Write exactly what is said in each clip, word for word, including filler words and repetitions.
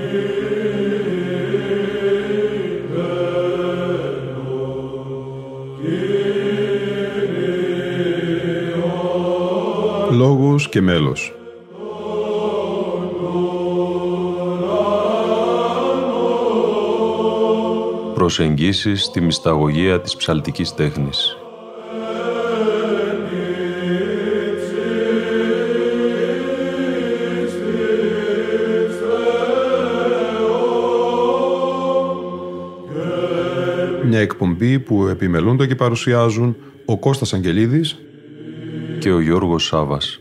Λόγος και μέλος. Προσεγγίσεις στη μυσταγωγία της ψαλτικής τέχνης. Μια εκπομπή που επιμελούνται και παρουσιάζουν ο Κώστας Αγγελίδης και ο Γιώργος Σάβας.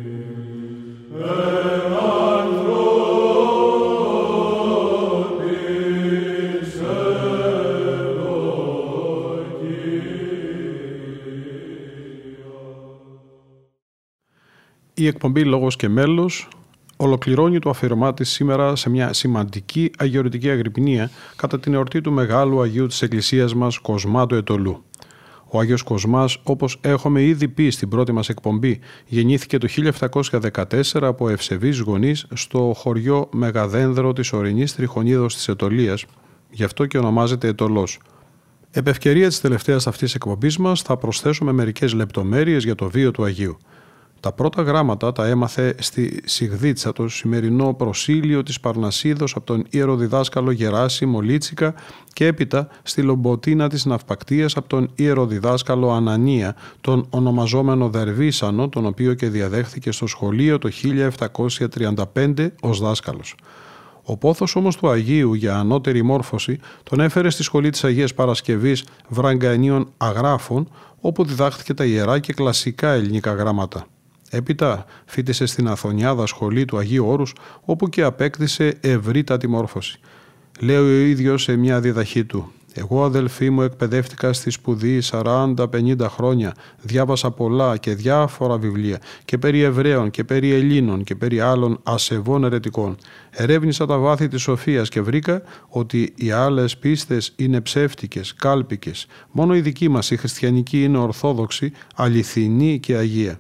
Η εκπομπή Λόγος και Μέλος ολοκληρώνει το αφιερωμά της σήμερα σε μια σημαντική αγιορητική αγρυπνία κατά την εορτή του Μεγάλου Αγίου της Εκκλησίας μας Κοσμά του Αιτωλού. Ο Άγιος Κοσμάς, όπως έχουμε ήδη πει στην πρώτη μας εκπομπή, γεννήθηκε το χίλια επτακόσια δεκατέσσερα από ευσεβείς γονείς στο χωριό Μεγαδένδρο της ορεινής Τριχονίδος της Αιτωλίας, γι' αυτό και ονομάζεται Αιτωλός. Επ' ευκαιρία της τελευταίας αυτής εκπομπής μας θα προσθέσουμε μερικές λεπτομέρειες για το βίο του Αγίου. Τα πρώτα γράμματα τα έμαθε στη Σιγδίτσα, το σημερινό προσήλιο της Παρνασίδος, από τον ιεροδιδάσκαλο Γεράσιμο Λίτσικα, και έπειτα στη Λομποτίνα της Ναυπακτίας από τον ιεροδιδάσκαλο Ανανία, τον ονομαζόμενο Δερβίσανο, τον οποίο και διαδέχθηκε στο σχολείο το χίλια επτακόσια τριάντα πέντε ως δάσκαλος. Ο πόθος όμως του Αγίου για ανώτερη μόρφωση τον έφερε στη σχολή της Αγίας Παρασκευής Βραγκανίων Αγράφων, όπου διδάχθηκε τα ιερά και κλασικά ελληνικά γράμματα. Έπειτα φοίτησε στην Αθωνιάδα σχολή του Αγίου Όρους, όπου και απέκτησε ευρύτατη μόρφωση. Λέει ο ίδιος σε μια διδαχή του: «Εγώ, αδελφοί μου, εκπαιδεύτηκα στη σπουδή σαράντα πενήντα χρόνια, διάβασα πολλά και διάφορα βιβλία και περί Εβραίων και περί Ελλήνων και περί άλλων ασεβών αιρετικών. Ερεύνησα τα βάθη της σοφίας και βρήκα ότι οι άλλες πίστες είναι ψεύτικες, κάλπικες. Μόνο η δική μας, η χριστιανική, είναι ορθόδοξη, αληθινή και αγία».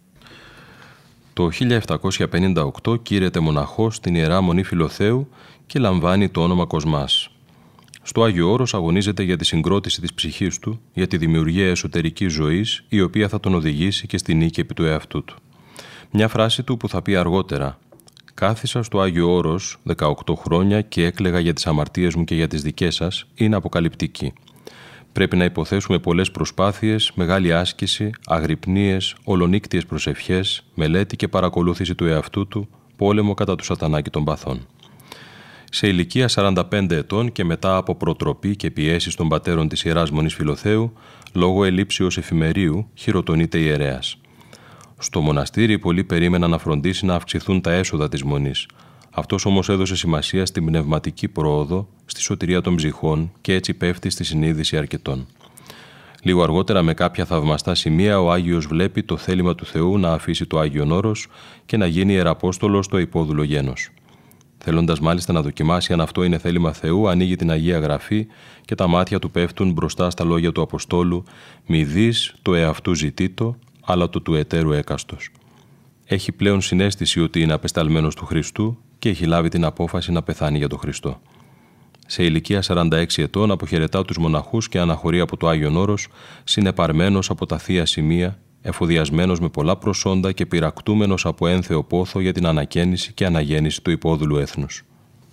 Το χίλια επτακόσια πενήντα οκτώ κήρεται μοναχός στην Ιερά Μονή Φιλοθέου και λαμβάνει το όνομα Κοσμάς. Στο Άγιο Όρος αγωνίζεται για τη συγκρότηση της ψυχής του, για τη δημιουργία εσωτερικής ζωής, η οποία θα τον οδηγήσει και στη νίκη επί του εαυτού του. Μια φράση του που θα πει αργότερα: «Κάθισα στο Άγιο Όρος δεκαοκτώ χρόνια και έκλαιγα για τις αμαρτίες μου και για τις δικές σας», είναι αποκαλυπτική. Πρέπει να υποθέσουμε πολλές προσπάθειες, μεγάλη άσκηση, αγρυπνίες, ολονύκτιες προσευχές, μελέτη και παρακολούθηση του εαυτού του, πόλεμο κατά του σατανά και των παθών. Σε ηλικία σαράντα πέντε ετών και μετά από προτροπή και πιέσεις των πατέρων της Ιεράς Μονής Φιλοθέου, λόγω ελλείψεως εφημερίου, χειροτονείται ιερέας. Στο μοναστήρι πολλοί περίμεναν να φροντίσει να αυξηθούν τα έσοδα της Μονής. Αυτός όμως έδωσε σημασία στην πνευματική πρόοδο, στη σωτηρία των ψυχών και έτσι πέφτει στη συνείδηση αρκετών. Λίγο αργότερα, με κάποια θαυμαστά σημεία, ο Άγιος βλέπει το θέλημα του Θεού να αφήσει το Άγιον Όρος και να γίνει ιεραπόστολος στο υπόδουλο γένος. Θέλοντας μάλιστα να δοκιμάσει αν αυτό είναι θέλημα Θεού, ανοίγει την Αγία Γραφή και τα μάτια του πέφτουν μπροστά στα λόγια του Αποστόλου: «Μη δεις το εαυτού ζητήτο, αλλά το του εταίρου έκαστος». Έχει πλέον συναίσθηση ότι είναι απεσταλμένος του Χριστού και έχει λάβει την απόφαση να πεθάνει για τον Χριστό. Σε ηλικία σαράντα έξι ετών αποχαιρετά τους μοναχούς και αναχωρεί από το Άγιον Όρος, συνεπαρμένος από τα θεία σημεία, εφοδιασμένος με πολλά προσόντα και πυρακτούμενος από ένθεο πόθο για την ανακαίνιση και αναγέννηση του υπόδουλου έθνους.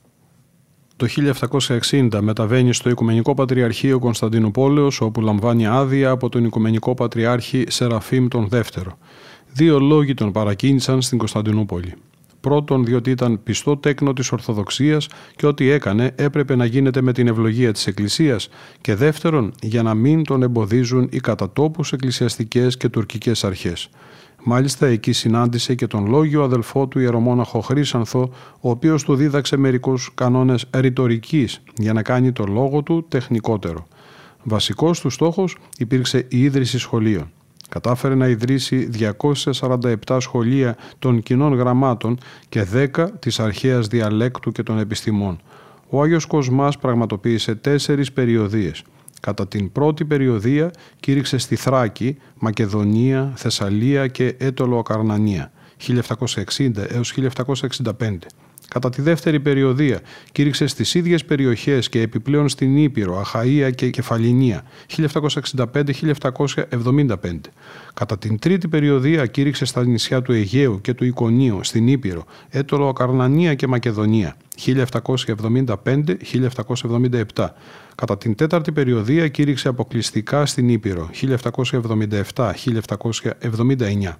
Το χίλια επτακόσια εξήντα μεταβαίνει στο Οικουμενικό Πατριαρχείο Κωνσταντινουπόλεως, όπου λαμβάνει άδεια από τον Οικουμενικό Πατριάρχη Σεραφείμ τον Δεύτερο. Δύο λόγοι τον παρακίνησαν στην Κωνσταντινούπολη. Πρώτον, διότι ήταν πιστό τέκνο της Ορθοδοξίας και ό,τι έκανε έπρεπε να γίνεται με την ευλογία της Εκκλησίας, και δεύτερον, για να μην τον εμποδίζουν οι κατά τόπους εκκλησιαστικές και τουρκικές αρχές. Μάλιστα, εκεί συνάντησε και τον λόγιο αδελφό του ιερομόναχο Χρύσανθο, ο οποίος του δίδαξε μερικούς κανόνες ρητορικής για να κάνει το λόγο του τεχνικότερο. Βασικός του στόχος υπήρξε η ίδρυση σχολείων. Κατάφερε να ιδρύσει διακόσια σαράντα επτά σχολεία των κοινών γραμμάτων και δέκα της αρχαίας διαλέκτου και των επιστημών. Ο Άγιος Κοσμάς πραγματοποίησε τέσσερις περιοδίες. Κατά την πρώτη περιοδία κήρυξε στη Θράκη, Μακεδονία, Θεσσαλία και Έτωλο Ακαρνανία, χίλια επτακόσια εξήντα έως χίλια επτακόσια εξήντα πέντε. Κατά τη δεύτερη περιοδία κήρυξε στις ίδιες περιοχές και επιπλέον στην Ήπειρο, Αχαΐα και Κεφαλινία χίλια επτακόσια εξήντα πέντε με χίλια επτακόσια εβδομήντα πέντε. Κατά την τρίτη περιοδία κήρυξε στα νησιά του Αιγαίου και του Ικονίου, στην Ήπειρο, Έτολο, Ακαρνανία και Μακεδονία χίλια επτακόσια εβδομήντα πέντε με χίλια επτακόσια εβδομήντα επτά. Κατά την τέταρτη περιοδία κήρυξε αποκλειστικά στην Ήπειρο χίλια επτακόσια εβδομήντα επτά με χίλια επτακόσια εβδομήντα εννιά.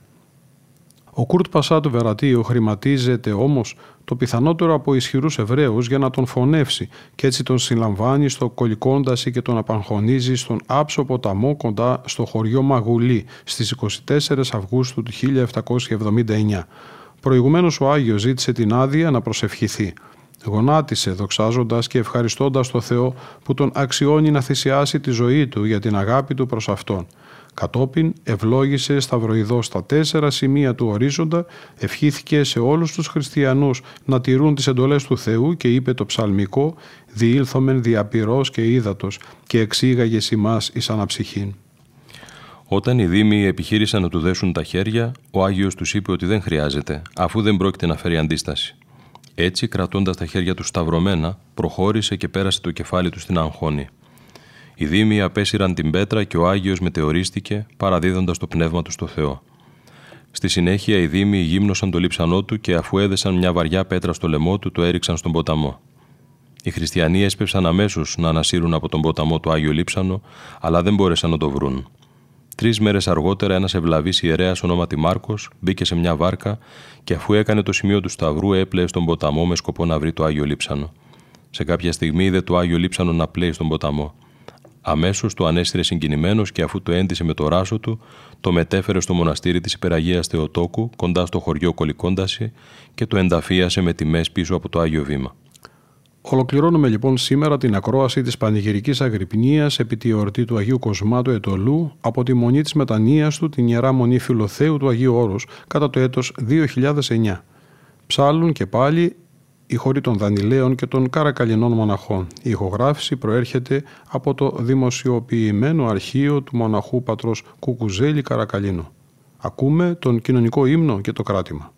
Ο Κουρτ Πασά του Βερατίου χρηματίζεται όμως το πιθανότερο από ισχυρούς Εβραίους για να τον φωνεύσει και έτσι τον συλλαμβάνει στο Κολικόνταση και τον απαγχωνίζει στον άψο ποταμό κοντά στο χωριό Μαγουλή στις εικοστή τέταρτη Αυγούστου του χίλια επτακόσια εβδομήντα εννιά. Προηγουμένως ο Άγιος ζήτησε την άδεια να προσευχηθεί. Γονάτισε δοξάζοντας και ευχαριστώντας το Θεό που τον αξιώνει να θυσιάσει τη ζωή του για την αγάπη του προς Αυτόν. Κατόπιν ευλόγησε σταυροειδώς στα τέσσερα σημεία του ορίζοντα, ευχήθηκε σε όλους τους χριστιανούς να τηρούν τις εντολές του Θεού και είπε το ψαλμικό «Διήλθομεν διαπυρός και ύδατος και εξήγαγες ημάς εις αναψυχήν». Όταν οι δήμοι επιχείρησαν να του δέσουν τα χέρια, ο Άγιος τους είπε ότι δεν χρειάζεται, αφού δεν πρόκειται να φέρει αντίσταση. Έτσι, κρατώντας τα χέρια του σταυρωμένα, προχώρησε και πέρασε το κεφάλι του στην αγχώνη. Οι δήμοι απέσυραν την πέτρα και ο Άγιος μετεωρίστηκε, παραδίδοντας το πνεύμα του στο Θεό. Στη συνέχεια, οι δήμοι γύμνωσαν το λείψανό του και αφού έδεσαν μια βαριά πέτρα στο λαιμό του, το έριξαν στον ποταμό. Οι χριστιανοί έσπευσαν αμέσως να ανασύρουν από τον ποταμό το Άγιο Λείψανο, αλλά δεν μπόρεσαν να το βρουν. Τρεις μέρες αργότερα, ένας ευλαβής ιερέας ονόματι Μάρκος μπήκε σε μια βάρκα και αφού έκανε το σημείο του σταυρού, έπλεε στον ποταμό με σκοπό να βρει το Άγιο Λείψανο. Σε κάποια στιγμή είδε το Άγιο Λείψανο να πλέει στον ποταμό. Αμέσως το ανέστηρε συγκινημένος και αφού το έντυσε με το ράσο του, το μετέφερε στο μοναστήρι της Υπεραγίας Θεοτόκου, κοντά στο χωριό Κολικόνταση, και το ενταφίασε με τιμές πίσω από το Άγιο Βήμα. Ολοκληρώνουμε λοιπόν σήμερα την ακρόαση της Πανηγυρικής Αγρυπνίας επί τη εορτή του Αγίου Κοσμάτου Ετωλού από τη Μονή της Μετανοίας του, την Ιερά Μονή Φιλοθέου του Αγίου Όρους, κατά το έτος δύο χιλιάδες εννιά. Ψάλλουν και πάλι οι χοροί των Δανειλαίων και των Καρακαλινών μοναχών. Η ηχογράφηση προέρχεται από το δημοσιοποιημένο αρχείο του μοναχού πατρός Κουκουζέλη Καρακαλίνου. Ακούμε τον κοινωνικό ύμνο και το κράτημα.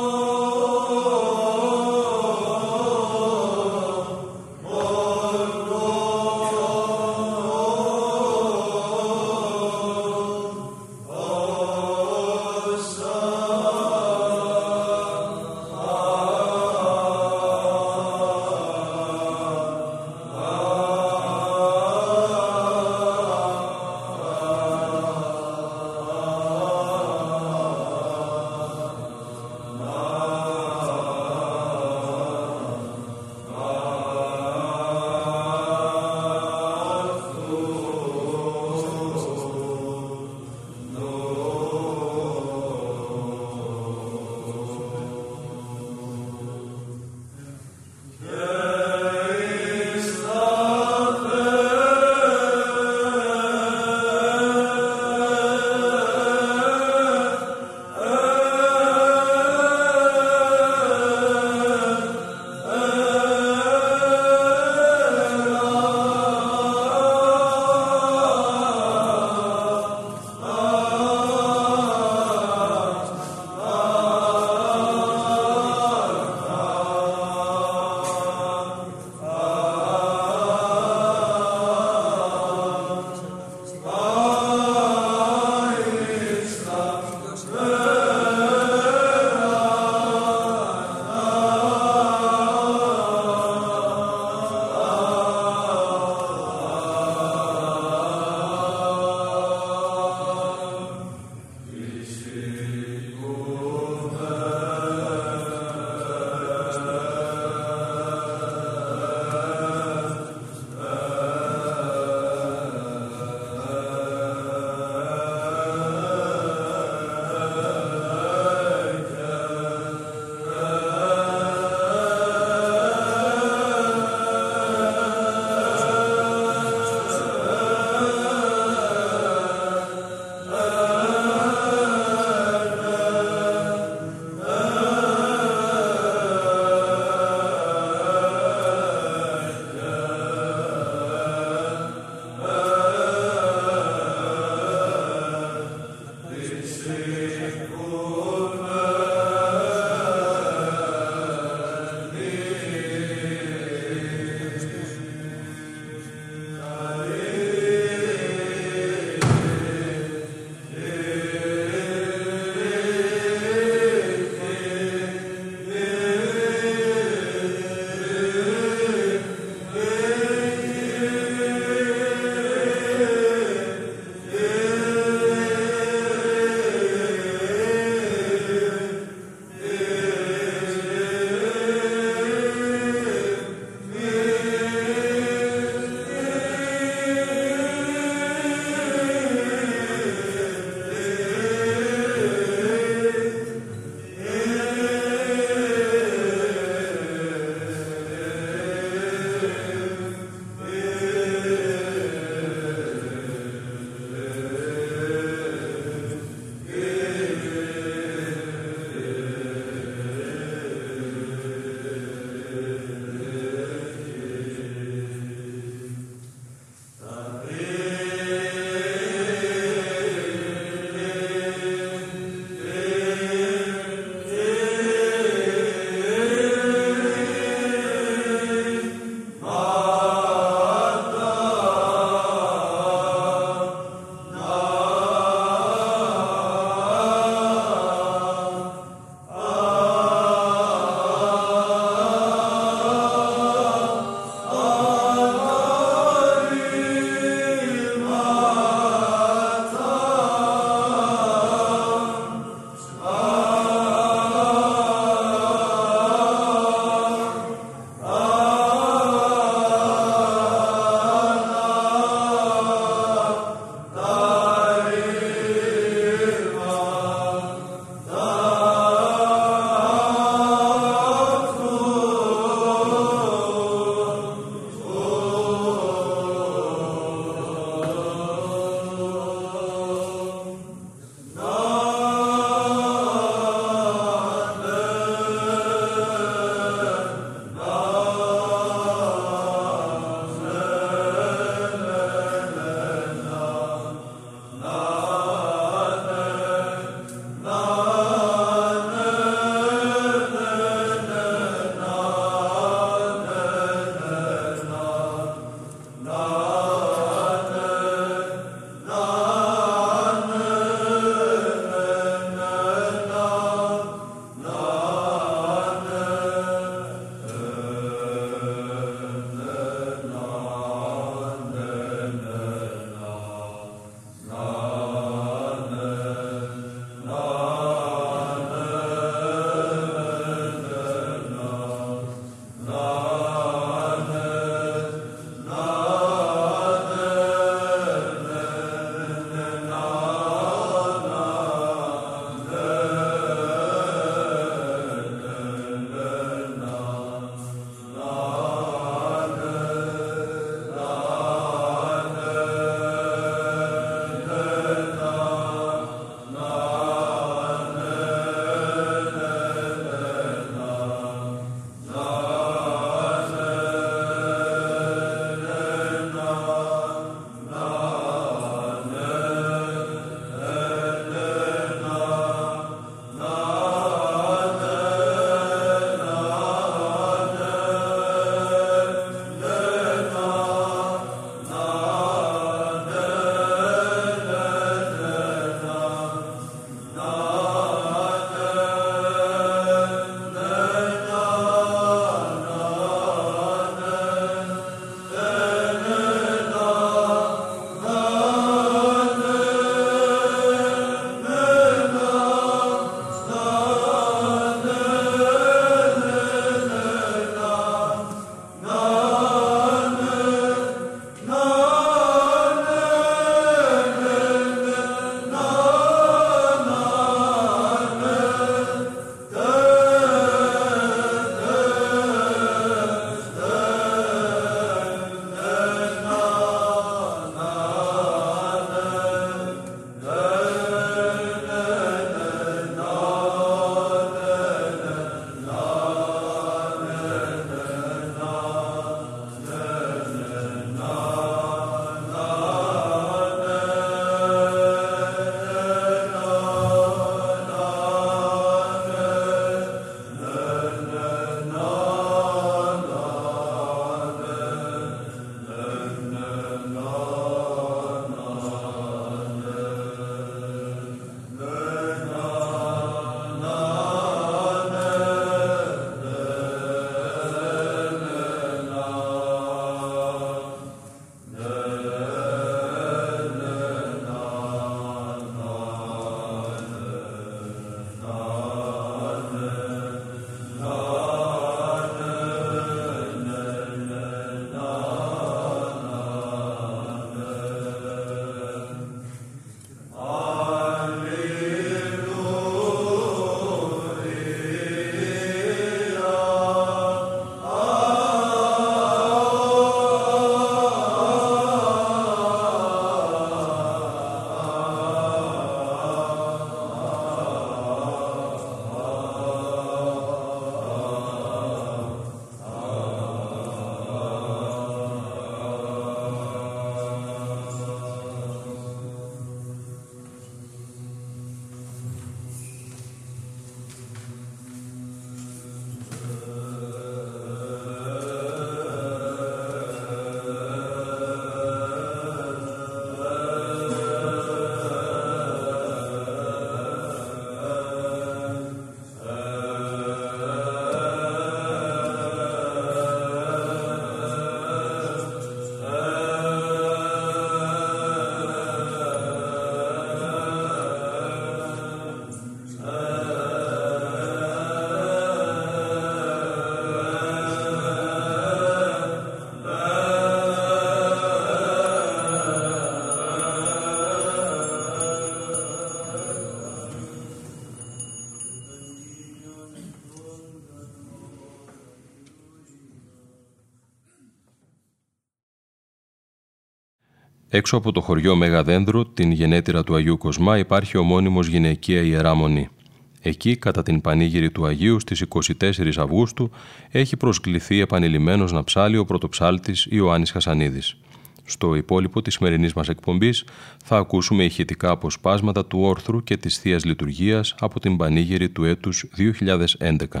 Έξω από το χωριό Μεγαδένδρο, την γενέτειρα του Αγίου Κοσμά, υπάρχει ο μόνιμος γυναικεία Ιερά Μονή. Εκεί, κατά την πανήγυρη του Αγίου στις εικοστή τέταρτη Αυγούστου, έχει προσκληθεί επανειλημμένος να ψάλει ο πρωτοψάλτης Ιωάννης Χασανίδης. Στο υπόλοιπο της σημερινής μας εκπομπής θα ακούσουμε ηχητικά αποσπάσματα του όρθρου και της Θείας Λειτουργίας από την πανήγυρη του έτους δύο χιλιάδες έντεκα.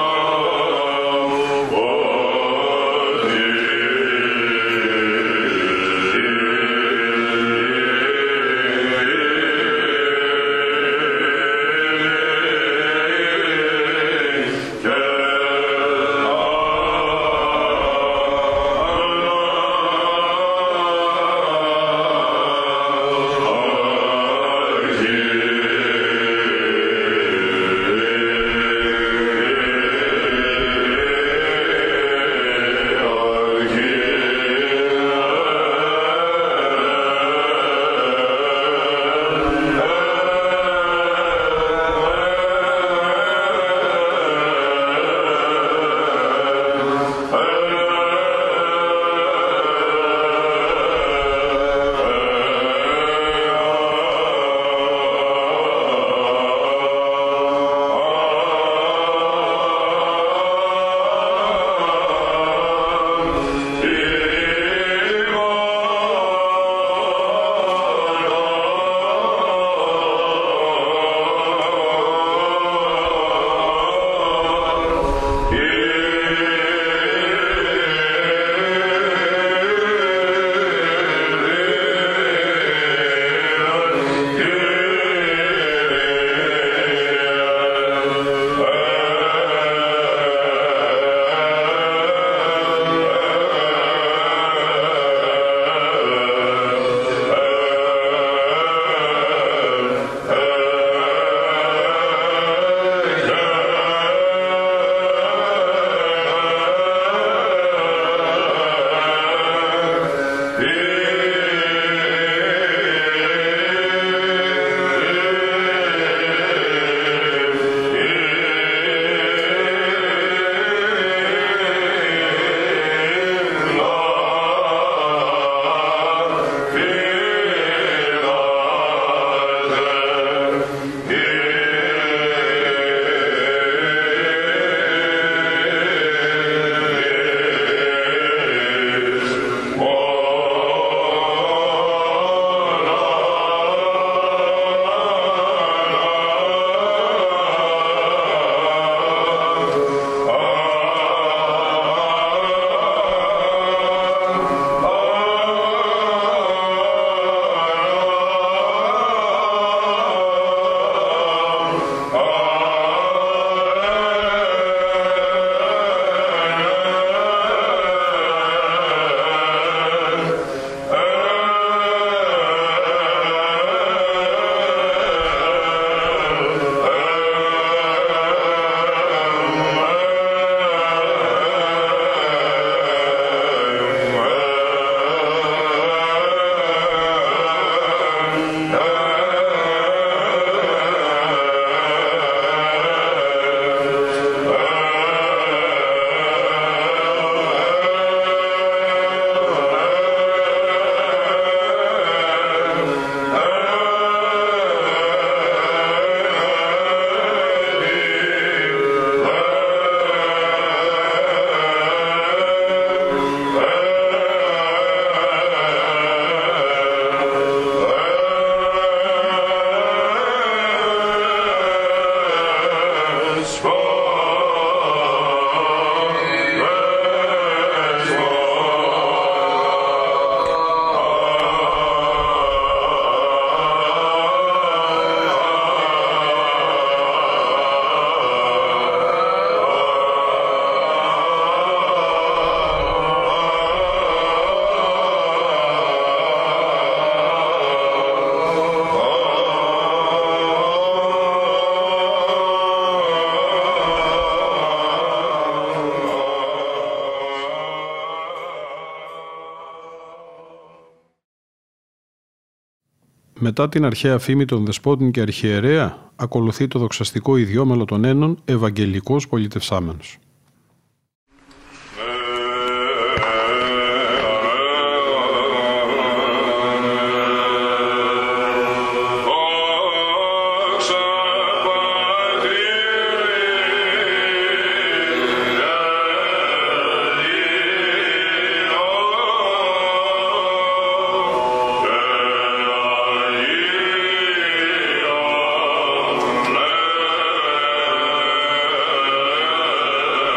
Oh Μετά την αρχαία φήμη των δεσπότην και αρχιερέα, ακολουθεί το δοξαστικό ιδιόμελο των ένων Ευαγγελικός πολιτευσάμενος. Amen.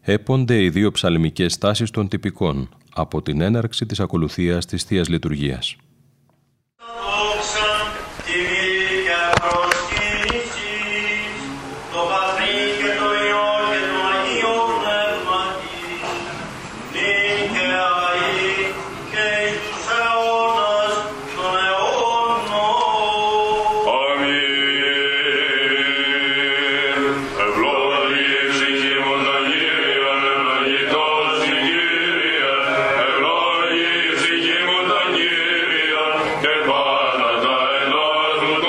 έπονται οι δύο ψαλμικές στάσεις των τυπικών από την έναρξη της ακολουθίας της Θείας Λειτουργίας. Evanada,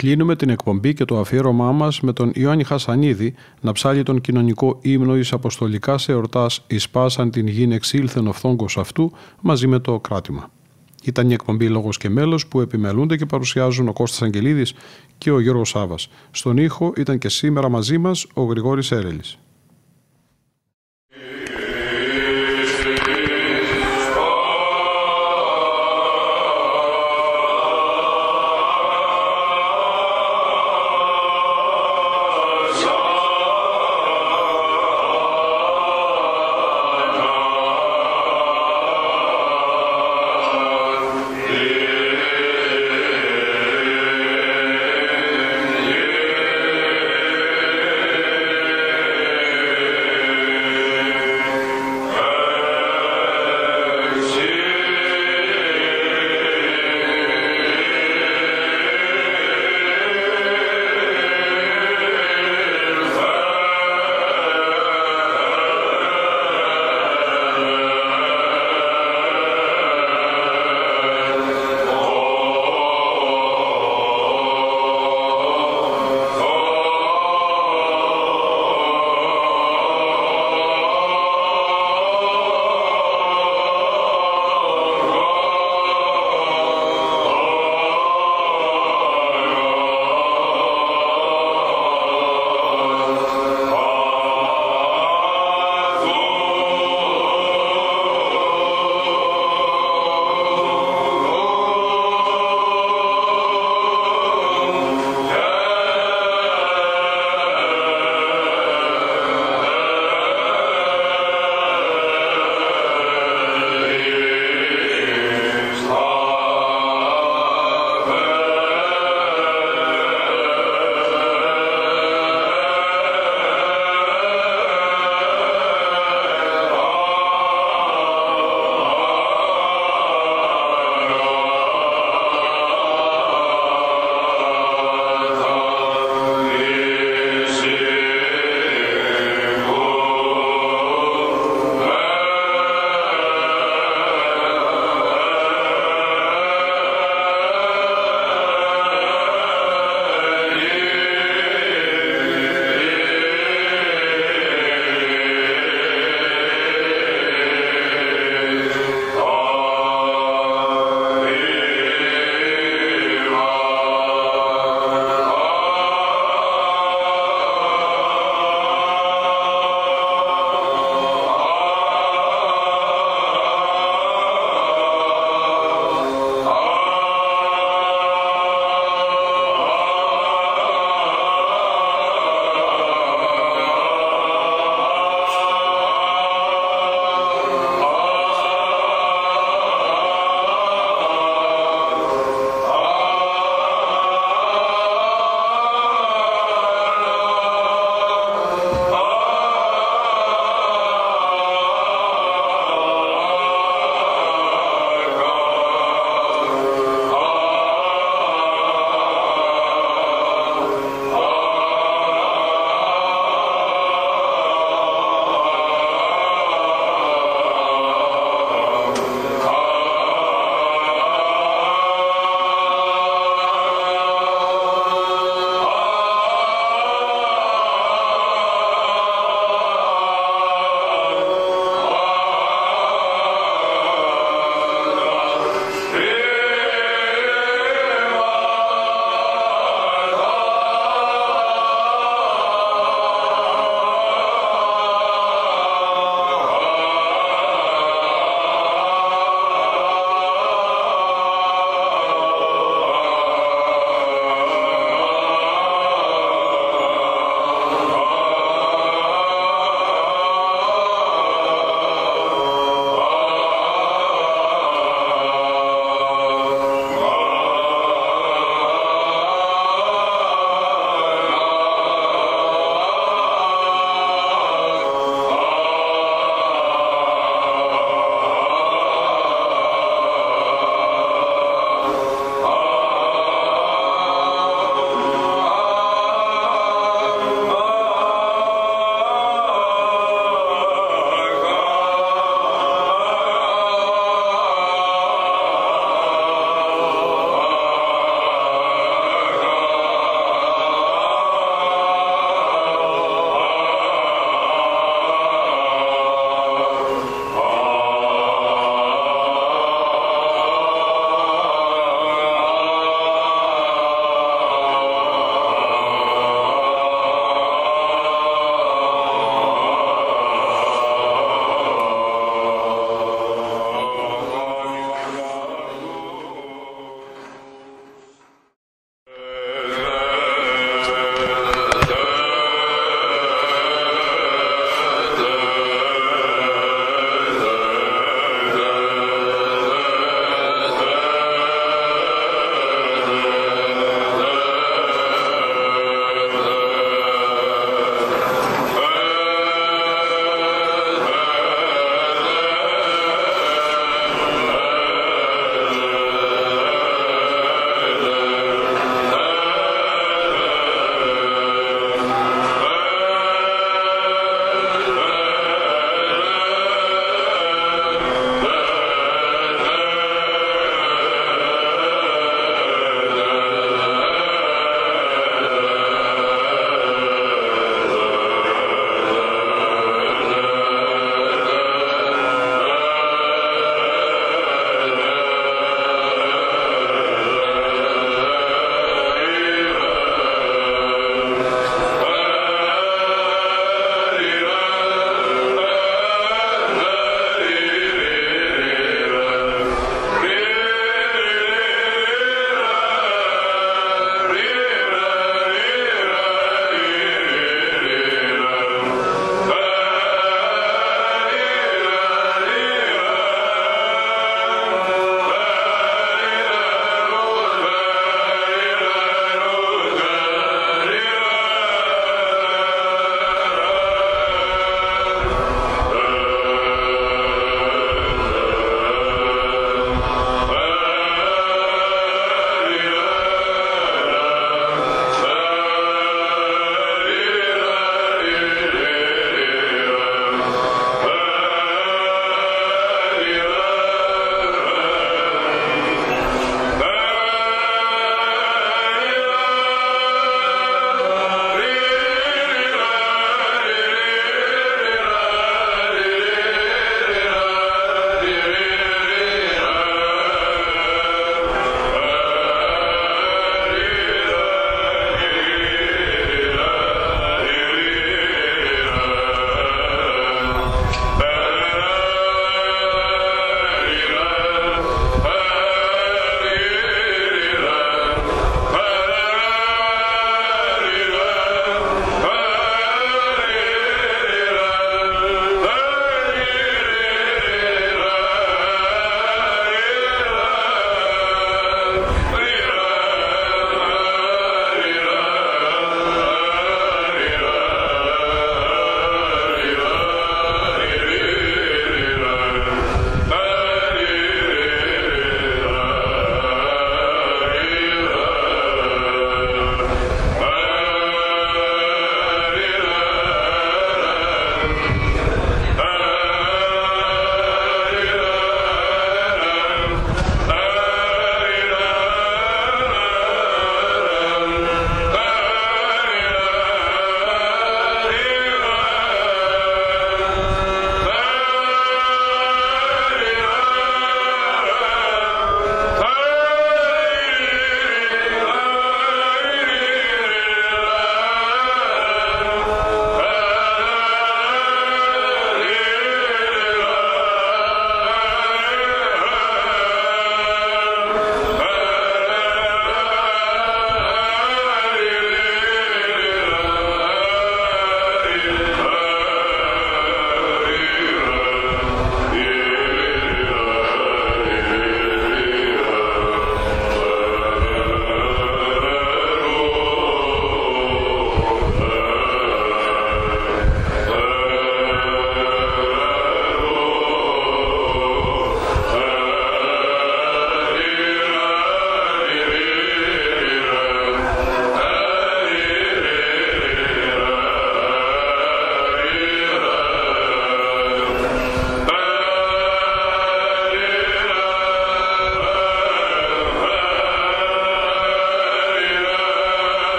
Κλείνουμε την εκπομπή και το αφιέρωμά μας με τον Ιωάννη Χασανίδη να ψάλει τον κοινωνικό ύμνο εις αποστολικά σε εορτάς «Εις πάσαν την γην εξήλθεν ο φθόγκος αυτού» μαζί με το κράτημα. Ήταν η εκπομπή «Λόγος και μέλος» που επιμελούνται και παρουσιάζουν ο Κώστας Αγγελίδης και ο Γιώργος Σάβας. Στον ήχο ήταν και σήμερα μαζί μας ο Γρηγόρης Έρελης.